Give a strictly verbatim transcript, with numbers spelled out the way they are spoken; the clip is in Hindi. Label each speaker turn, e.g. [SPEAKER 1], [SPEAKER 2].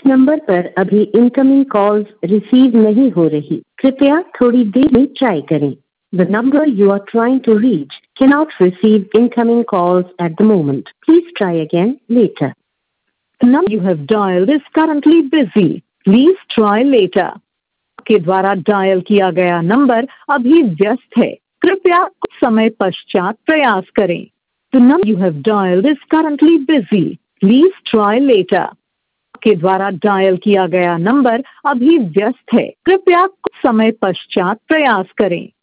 [SPEAKER 1] नंबर पर अभी इनकमिंग कॉल्स रिसीव नहीं हो रही, कृपया थोड़ी देर में ट्राई करें। The number you are trying to reach cannot receive incoming calls at the moment. Please try again later.
[SPEAKER 2] The number you have dialed is currently busy. Please try later. के द्वारा डायल किया गया नंबर अभी व्यस्त है, कृपया कुछ समय पश्चात प्रयास करें। The number you have dialed is currently busy. Please try later. के द्वारा डायल किया गया नंबर अभी व्यस्त है, कृपया कुछ समय पश्चात प्रयास करें।